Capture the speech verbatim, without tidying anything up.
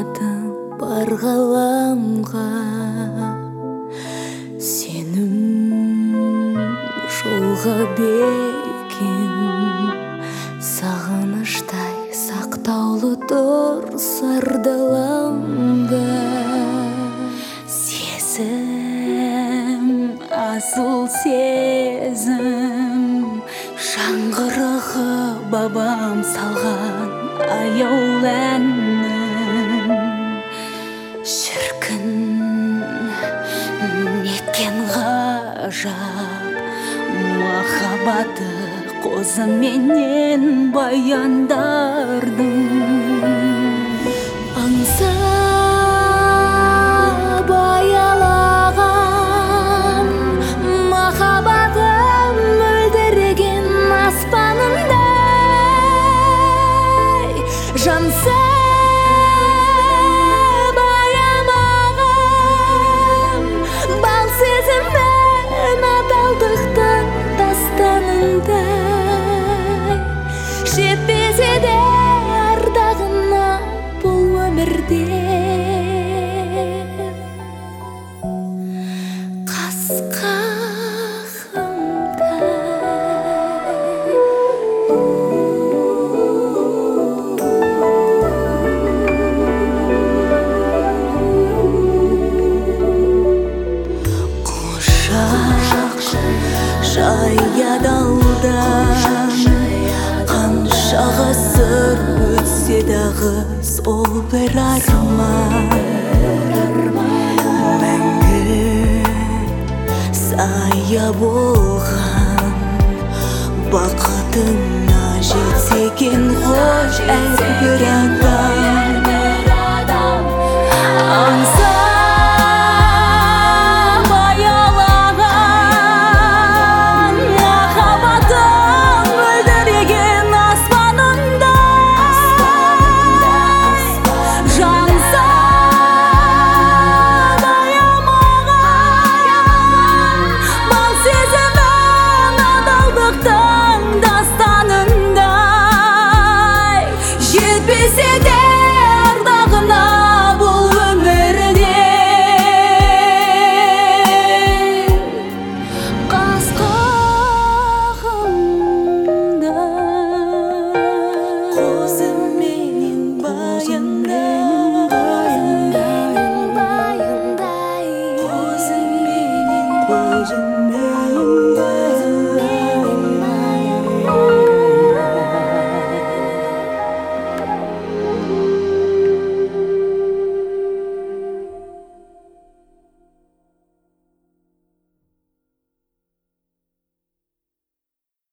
аттың бар ғаламға. Сенім жолға бекем, сағыныштай сақтаулы тұр сардаламда. Сезім, асыл сезім, жаңғырығы бабам салған аяулы әнім. Шіркін неткен ғажап, махаббаты қозыменен баяндардың. Аңсап аялаған махаббатым мөлдіреген аспанындай. Жансап аямаған бал сезіммен адалдықтың дастанындай. Жетпесе де ардағына бұл өмірде, қас қағымдай. Құшақ жаяды алдан, қанша ғасыр өтсе дағы сол бір арман. Мәңгі сая болған бақытына жетсе екен ғой әрбір адам. Аңсап аялаған махаббатым мөлдіреген аспанындай. Жансап аямаған бал сезімін адалдықтың дастанындай. Жетпесе де ардағына бұл өмірде, қас қағымдай. Қозыменен баяндай, қозыменен баяндай.